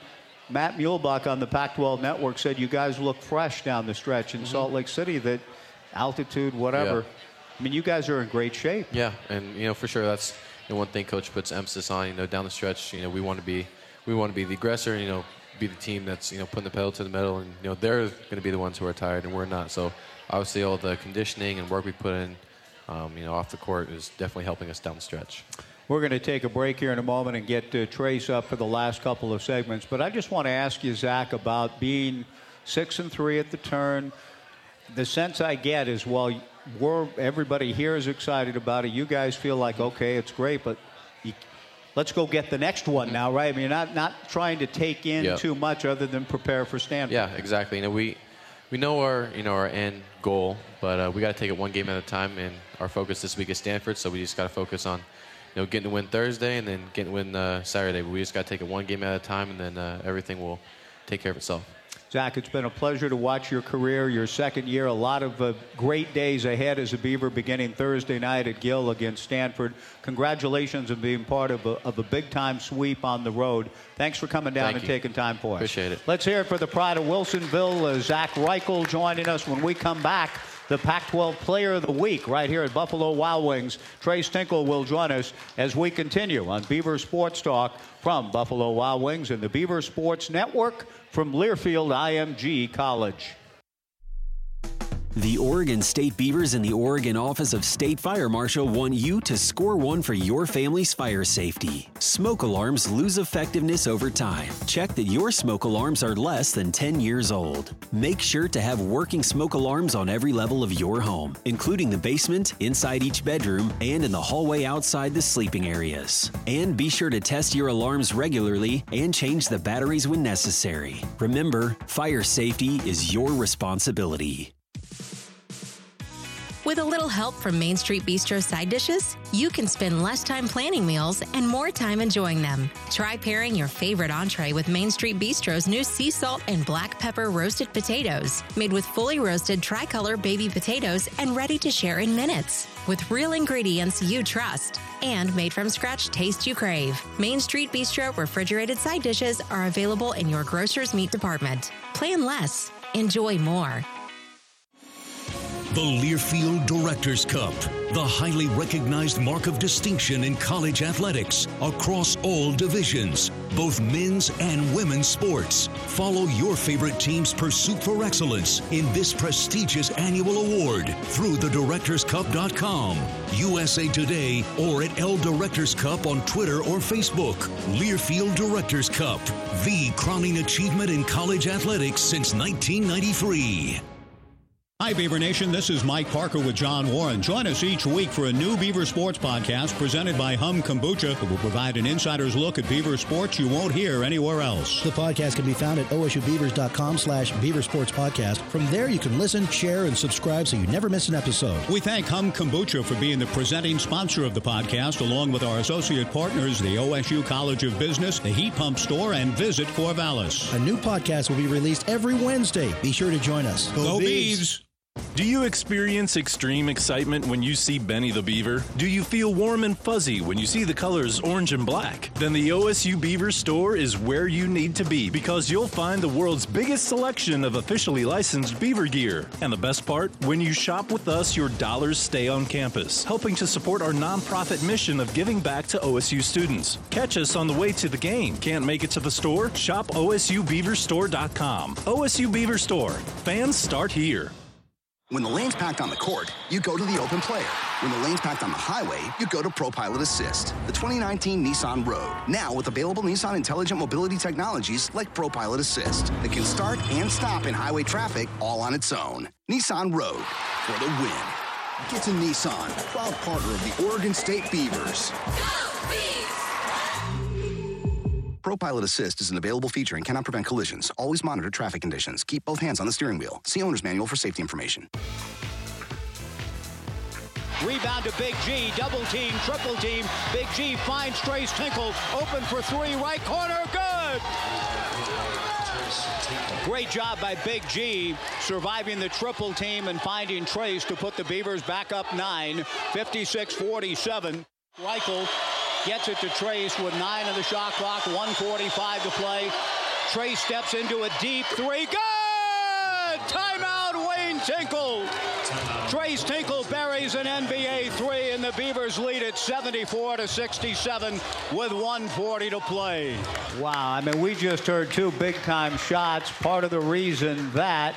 Matt Muehlbach on the Pac-12 Network said you guys look fresh down the stretch in Salt Lake City, that altitude, whatever. Yeah. I mean, you guys are in great shape. Yeah, and for sure that's one thing Coach puts emphasis on. Down the stretch, we want to be the aggressor. Be the team that's putting the pedal to the metal, and they're going to be the ones who are tired, and we're not. So obviously, all the conditioning and work we put in, off the court is definitely helping us down the stretch. We're going to take a break here in a moment and get Trace up for the last couple of segments. But I just want to ask you, Zach, about being 6-3 at the turn. The sense I get is, while everybody here is excited about it, you guys feel like, okay, it's great, but let's go get the next one now, right? I mean, you're not trying to take in too much other than prepare for Stanford. Yeah, exactly. We know our end goal, but we got to take it one game at a time. And our focus this week is Stanford, so we just got to focus on getting to win Thursday and then getting to win Saturday. But we just got to take it one game at a time, and then everything will take care of itself. Zach, it's been a pleasure to watch your career, your second year. A lot of great days ahead as a Beaver, beginning Thursday night at Gill against Stanford. Congratulations on being part of a big-time sweep on the road. Thanks for coming down and taking time for us. Appreciate it. Let's hear it for the pride of Wilsonville. Zach Reichel joining us. When we come back, the Pac-12 Player of the Week right here at Buffalo Wild Wings. Trace Tinkle will join us as we continue on Beaver Sports Talk from Buffalo Wild Wings and the Beaver Sports Network from Learfield IMG College. The Oregon State Beavers and the Oregon Office of State Fire Marshal want you to score one for your family's fire safety. Smoke alarms lose effectiveness over time. Check that your smoke alarms are less than 10 years old. Make sure to have working smoke alarms on every level of your home, including the basement, inside each bedroom, and in the hallway outside the sleeping areas. And be sure to test your alarms regularly and change the batteries when necessary. Remember, fire safety is your responsibility. With a little help from Main Street Bistro side dishes, you can spend less time planning meals and more time enjoying them. Try pairing your favorite entree with Main Street Bistro's new sea salt and black pepper roasted potatoes, made with fully roasted tricolor baby potatoes and ready to share in minutes. With real ingredients you trust and made from scratch taste you crave. Main Street Bistro refrigerated side dishes are available in your grocer's meat department. Plan less. Enjoy more. The Learfield Directors Cup, the highly recognized mark of distinction in college athletics across all divisions, both men's and women's sports. Follow your favorite team's pursuit for excellence in this prestigious annual award through thedirectorscup.com, USA Today, or at L Directors Cup on Twitter or Facebook. Learfield Directors Cup, the crowning achievement in college athletics since 1993. Hi, Beaver Nation. This is Mike Parker with John Warren. Join us each week for a new Beaver Sports podcast presented by Hum Kombucha that will provide an insider's look at Beaver sports you won't hear anywhere else. The podcast can be found at osubeavers.com/Beaver Sports Podcast. From there, you can listen, share, and subscribe so you never miss an episode. We thank Hum Kombucha for being the presenting sponsor of the podcast, along with our associate partners, the OSU College of Business, the Heat Pump Store, and Visit Corvallis. A new podcast will be released every Wednesday. Be sure to join us. Go Beavs! Do you experience extreme excitement when you see Benny the Beaver? Do you feel warm and fuzzy when you see the colors orange and black? Then the OSU Beaver store is where you need to be, because you'll find the world's biggest selection of officially licensed Beaver gear. And the best part? When you shop with us, your dollars stay on campus, helping to support our nonprofit mission of giving back to OSU students. Catch us on the way to the game. Can't make it to the store? Shop OSUBeaverStore.com. OSU Beaver Store. Fans start here. When the lane's packed on the court, you go to the open player. When the lane's packed on the highway, you go to ProPilot Assist, the 2019 Nissan Rogue. Now with available Nissan intelligent mobility technologies like ProPilot Assist that can start and stop in highway traffic all on its own. Nissan Rogue, for the win. Get to Nissan, proud partner of the Oregon State Beavers. Go Beavs! ProPilot Assist is an available feature and cannot prevent collisions. Always monitor traffic conditions. Keep both hands on the steering wheel. See owner's manual for safety information. Rebound to Big G, double team, triple team. Big G finds Trace Tinkle, open for three, right corner, good! Great job by Big G, surviving the triple team and finding Trace to put the Beavers back up 9, 56-47. Reichel gets it to Trace with 9 on the shot clock, 1:45 to play. Trey steps into a deep three. Good! Timeout, Wayne Tinkle. Trace Tinkle buries an NBA three, and the Beavers lead at 74-67 with 1:40 to play. Wow, I mean, we just heard two big-time shots. Part of the reason that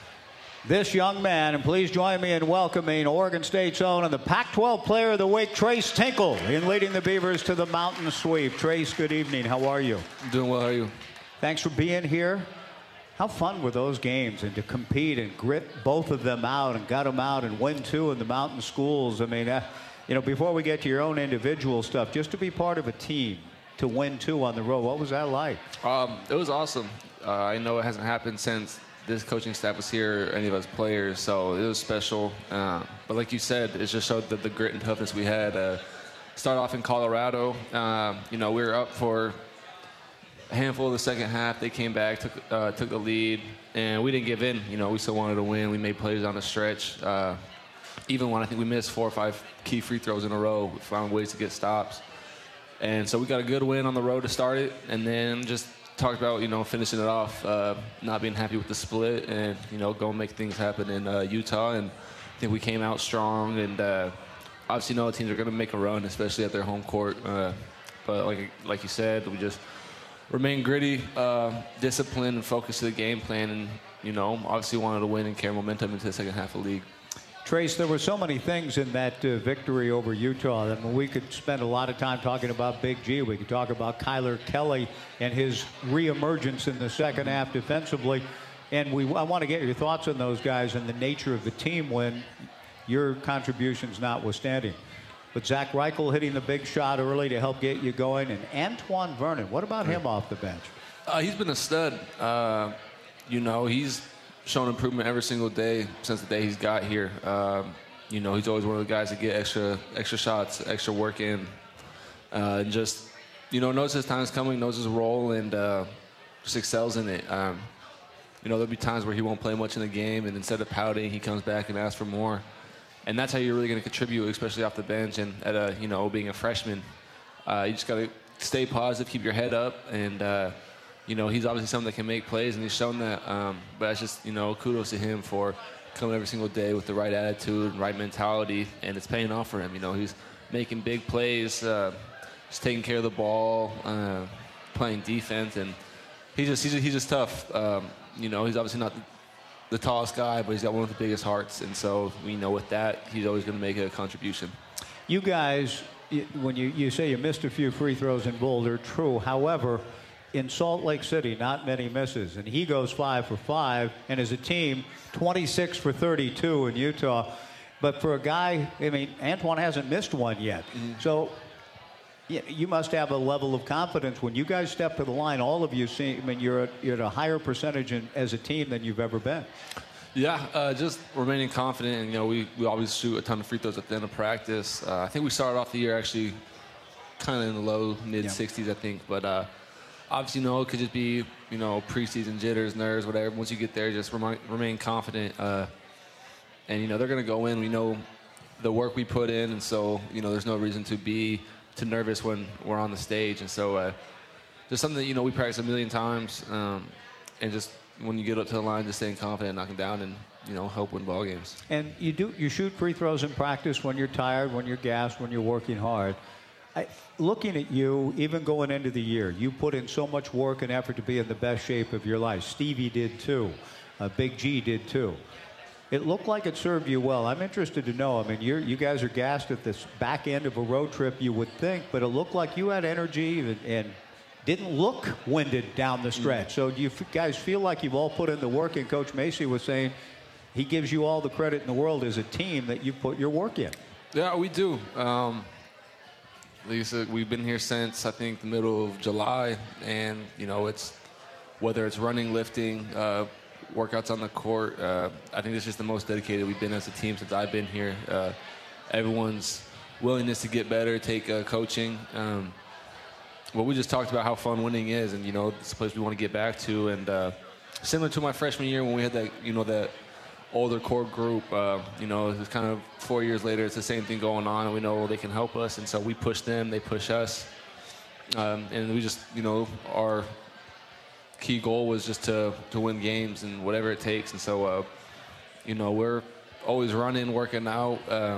this young man, and please join me in welcoming Oregon State's own and the Pac-12 Player of the Week, Trace Tinkle, in leading the Beavers to the mountain sweep. Trace, good evening. How are you? I'm doing well. How are you? Thanks for being here. How fun were those games, and to compete and grit both of them out and gut them out and win two in the mountain schools? I mean, you know, before we get to your own individual stuff, just to be part of a team, to win two on the road, what was that like? It was awesome. I know it hasn't happened since this coaching staff was here, or any of us players, so it was special. But like you said, it just showed the grit and toughness we had. Start off in Colorado. You know, we were up for a handful of the second half. They came back, took the lead, and we didn't give in. You know, we still wanted to win. We made plays on the stretch. Even when I think we missed 4 or 5 key free throws in a row, we found ways to get stops. And so we got a good win on the road to start it, and then just talked about, you know, finishing it off, not being happy with the split, and, you know, go make things happen in Utah. And I think we came out strong, and obviously, you know, teams are going to make a run, especially at their home court. But like you said, we just remain gritty, disciplined, and focused to the game plan, and, you know, obviously wanted to win and carry momentum into the second half of the league. Trace, there were so many things in that victory over Utah. I mean, we could spend a lot of time talking about Big G. We could talk about Kyler Kelly and his reemergence in the second half defensively. And I want to get your thoughts on those guys and the nature of the team when your contributions notwithstanding. But Zach Reichel hitting the big shot early to help get you going. And Antoine Vernon, what about him off the bench? He's been a stud. You know, he's shown improvement every single day since the day he's got here. You know, he's always one of the guys that get extra shots, extra work in. And just, you know, knows his time's coming, knows his role, and just excels in it. You know, there'll be times where he won't play much in the game, and instead of pouting, he comes back and asks for more. And that's how you're really going to contribute, especially off the bench. And at you know, being a freshman, you just got to stay positive, keep your head up, and you know, he's obviously someone that can make plays, and he's shown that. But it's just, you know, kudos to him for coming every single day with the right attitude, right mentality, and it's paying off for him. You know, he's making big plays, just taking care of the ball, playing defense, and he's just tough. You know, he's obviously not the tallest guy, but he's got one of the biggest hearts, and so we know with that, he's always going to make a contribution. You guys, when you say you missed a few free throws in Boulder, true. However, in Salt Lake City, not many misses, and he goes 5 for 5, and as a team, 26 for 32 in Utah. But for a guy, I mean, Antoine hasn't missed one yet. So you must have a level of confidence when you guys step to the line. All of you see, I mean, you're at a higher percentage as a team than you've ever been. Yeah, just remaining confident, and, you know, we always shoot a ton of free throws at the end of practice. I think we started off the year actually kind of in the low, mid-60s, I think, but obviously, you know, it could just be, you know, preseason jitters, nerves, whatever. Once you get there, just remain confident. And, you know, they're going to go in. We know the work we put in, and so, you know, there's no reason to be too nervous when we're on the stage. And so just something that, you know, we practice a million times. And just when you get up to the line, just staying confident, knocking down, and, you know, help win ball games. And you shoot free throws in practice when you're tired, when you're gassed, when you're working hard. Looking at you, even going into the year, you put in so much work and effort to be in the best shape of your life. Stevie did too. Big G did too. It looked like it served you well. I'm interested to know. I mean, you guys are gassed at this back end of a road trip, you would think, but it looked like you had energy and didn't look winded down the stretch. So do you guys feel like you've all put in the work? And Coach Macy was saying he gives you all the credit in the world as a team that you put your work in. Yeah, we do. Like I said, we've been here since, I think, the middle of July, and, you know, it's whether it's running, lifting, workouts on the court. I think it's just the most dedicated we've been as a team since I've been here. Everyone's willingness to get better, take coaching. But we just talked about how fun winning is, and, you know, it's a place we want to get back to. And similar to my freshman year when we had that, you know, that older core group, you know, it's kind of 4 years later, it's the same thing going on, and we know they can help us, and so we push them, they push us, and we just, you know, are key goal was just to win games and whatever it takes. And so, you know, we're always running, working out.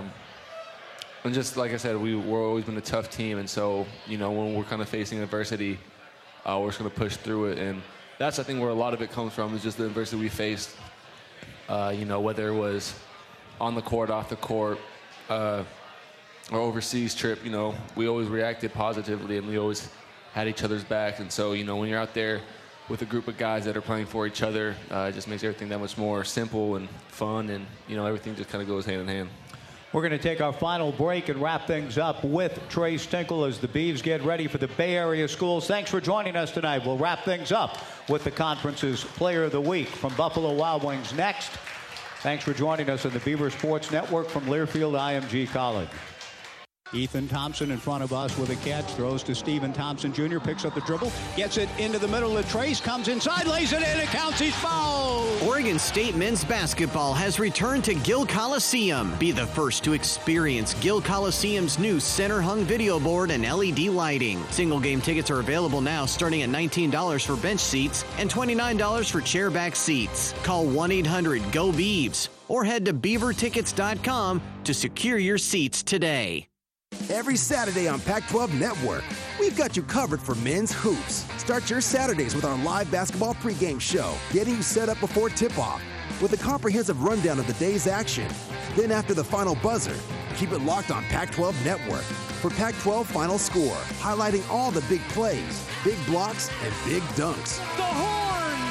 And just like I said, we're always been a tough team. And so, you know, when we're kind of facing adversity, we're just going to push through it. And that's, I think, where a lot of it comes from, is just the adversity we faced. You know, whether it was on the court, off the court, or overseas trip, you know, we always reacted positively and we always had each other's back. And so, you know, when you're out there with a group of guys that are playing for each other, it just makes everything that much more simple and fun, and, you know, everything just kind of goes hand in hand. We're going to take our final break and wrap things up with Trace Tinkle as the Beavs get ready for the Bay Area schools. Thanks for joining us tonight. We'll wrap things up with the conference's Player of the Week from Buffalo Wild Wings next. Thanks for joining us on the Beaver Sports Network from Learfield IMG College. Ethan Thompson in front of us with a catch, throws to Stephen Thompson Jr., picks up the dribble, gets it into the middle of Trace, comes inside, lays it in, it counts, he's fouled! Oregon State men's basketball has returned to Gill Coliseum. Be the first to experience Gill Coliseum's new center-hung video board and LED lighting. Single-game tickets are available now, starting at $19 for bench seats and $29 for chair-back seats. Call 1-800-GO-BEAVS or head to beavertickets.com to secure your seats today. Every Saturday on Pac-12 Network, we've got you covered for men's hoops. Start your Saturdays with our live basketball pregame show, getting you set up before tip-off with a comprehensive rundown of the day's action. Then after the final buzzer, keep it locked on Pac-12 Network for Pac-12 Final Score, highlighting all the big plays, big blocks, and big dunks. The Horn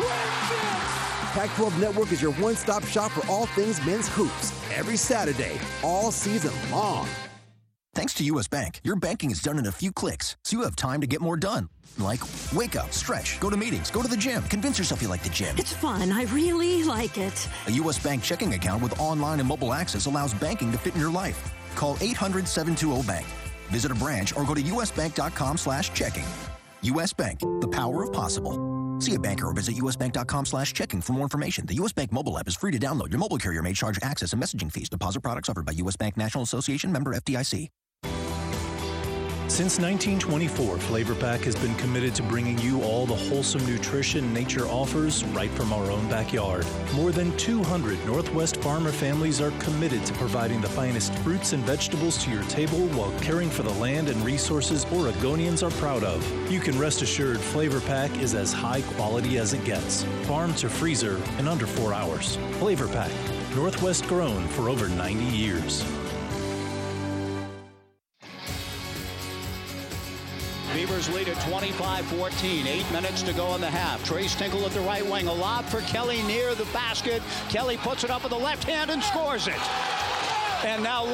wins it! Pac-12 Network is your one-stop shop for all things men's hoops, every Saturday, all season long. Thanks to U.S. Bank, your banking is done in a few clicks, so you have time to get more done. Like, wake up, stretch, go to meetings, go to the gym, convince yourself you like the gym. It's fun. I really like it. A U.S. Bank checking account with online and mobile access allows banking to fit in your life. Call 800-720-BANK. Visit a branch or go to usbank.com/checking. U.S. Bank, the power of possible. See a banker or visit usbank.com/checking for more information. The U.S. Bank mobile app is free to download. Your mobile carrier may charge access and messaging fees. Deposit products offered by U.S. Bank National Association, member FDIC. Since 1924, Flavor Pack has been committed to bringing you all the wholesome nutrition nature offers right from our own backyard. More than 200 Northwest farmer families are committed to providing the finest fruits and vegetables to your table while caring for the land and resources Oregonians are proud of. You can rest assured Flavor Pack is as high quality as it gets. Farm to freezer in under 4 hours. Flavor Pack, Northwest grown for over 90 years. Beavers lead at 25-14. 8 minutes to go in the half. Trace Tinkle at the right wing. A lob for Kelly near the basket. Kelly puts it up with the left hand and scores it. And now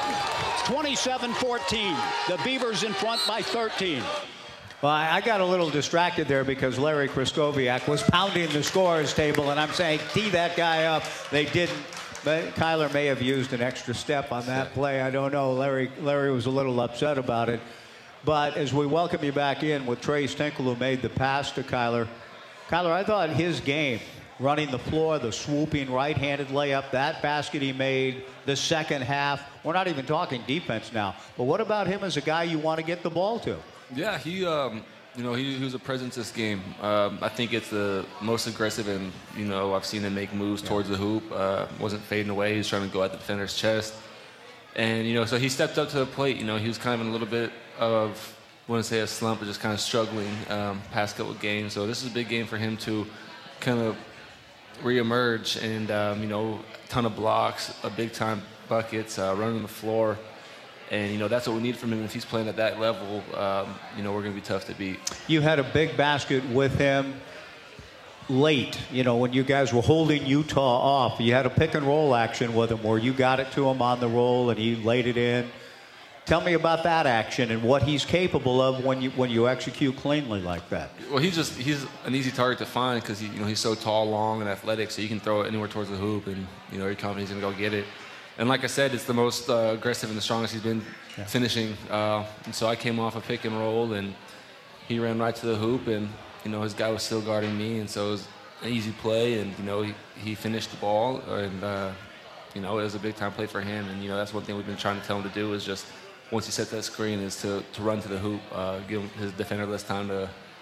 27-14. The Beavers in front by 13. Well, I got a little distracted there because Larry Kraskowiak was pounding the scorer's table, and I'm saying, tee that guy up. They didn't. But Kyler may have used an extra step on that play. I don't know. Larry was a little upset about it. But as we welcome you back in with Trace Tinkle, who made the pass to Kyler. Kyler, I thought his game, running the floor, the swooping right-handed layup, that basket he made, the second half. We're not even talking defense now. But what about him as a guy you want to get the ball to? Yeah, he was a presence this game. I think it's the most aggressive, and, you know, I've seen him make moves towards the hoop. Wasn't fading away. He was trying to go at the defender's chest. And, you know, so he stepped up to the plate. You know, he was kind of in a little bit of, I wouldn't say a slump, but just kind of struggling past couple of games. So this is a big game for him to kind of reemerge and, you know, a ton of blocks, a big-time buckets, running the floor. And, you know, that's what we need from him. If he's playing at that level, you know, we're going to be tough to beat. You had a big basket with him late, you know, when you guys were holding Utah off. You had a pick-and-roll action with him where you got it to him on the roll and he laid it in. Tell me about that action and what he's capable of when you execute cleanly like that. Well, he's an easy target to find because he's so tall, long, and athletic, so you can throw it anywhere towards the hoop, and you know you're confident he's going to go get it. And like I said, it's the most aggressive and the strongest he's been finishing. And so I came off a pick and roll, and he ran right to the hoop, and you know his guy was still guarding me, and so it was an easy play, and you know he finished the ball, and you know it was a big time play for him, and you know that's one thing we've been trying to tell him to do is just. Once he sets that screen, is to run to the hoop, give his defender less time to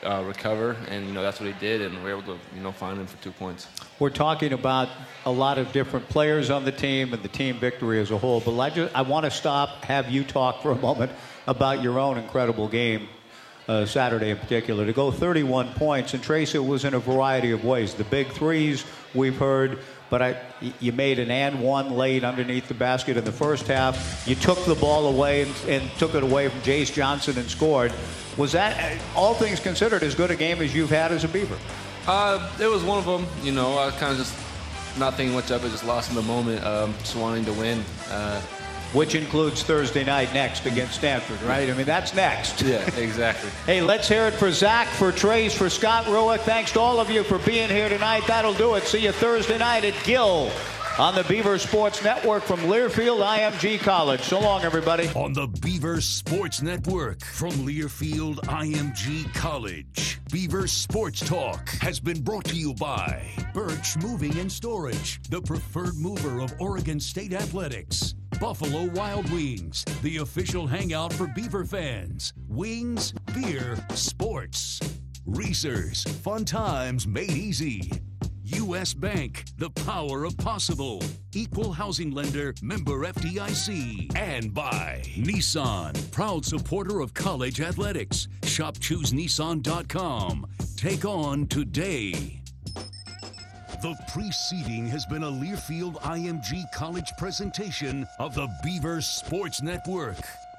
recover, and that's what he did, and we were able to find him for 2 points. We're talking about a lot of different players on the team and the team victory as a whole, but I want to have you talk for a moment about your own incredible game Saturday in particular. To go 31 points, and Trace, it was in a variety of ways. The big threes we've heard, but you made an and one late underneath the basket in the first half. You took the ball away and took it away from Jace Johnson and scored. Was that, all things considered, as good a game as you've had as a Beaver? It was one of them. I kind of just not thinking much of it, just lost in the moment, just wanting to win. Which includes Thursday night next against Stanford, right? I mean, that's next. Yeah, exactly. Hey, let's hear it for Zach, for Trace, for Scott Rueck. Thanks to all of you for being here tonight. That'll do it. See you Thursday night at Gill on the Beaver Sports Network from Learfield IMG College. So long, everybody. On the Beaver Sports Network from Learfield IMG College, Beaver Sports Talk has been brought to you by Birch Moving and Storage, the preferred mover of Oregon State Athletics. Buffalo Wild Wings, the official hangout for Beaver fans. Wings, beer, sports. Reese's, fun times made easy. U.S. Bank, the power of possible. Equal housing lender, member FDIC. And by Nissan, proud supporter of college athletics. Shop ChooseNissan.com. Take on today. The preceding has been a Learfield IMG College presentation of the Beaver Sports Network.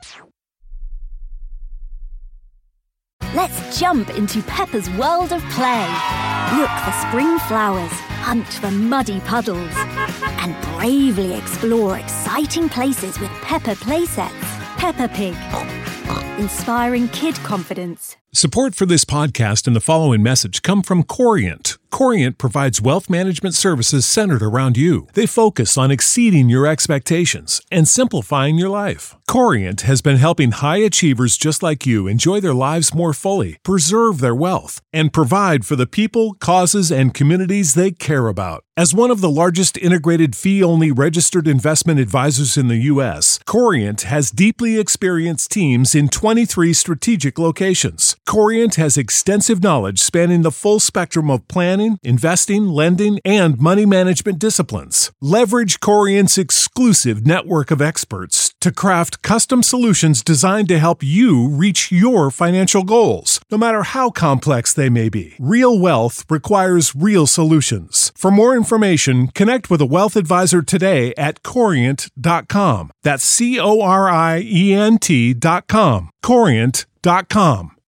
Let's jump into Peppa's world of play. Look for spring flowers, hunt for muddy puddles, and bravely explore exciting places with Peppa playsets. Peppa Pig, inspiring kid confidence. Support for this podcast and the following message come from Corient. Corient provides wealth management services centered around you. They focus on exceeding your expectations and simplifying your life. Corient has been helping high achievers just like you enjoy their lives more fully, preserve their wealth, and provide for the people, causes, and communities they care about. As one of the largest integrated fee-only registered investment advisors in the U.S., Corient has deeply experienced teams in 23 strategic locations. Corient has extensive knowledge spanning the full spectrum of planning, investing, lending, and money management disciplines. Leverage Corient's exclusive network of experts to craft custom solutions designed to help you reach your financial goals, no matter how complex they may be. Real wealth requires real solutions. For more information, connect with a wealth advisor today at Corient.com. That's Corient.com. Corient.com.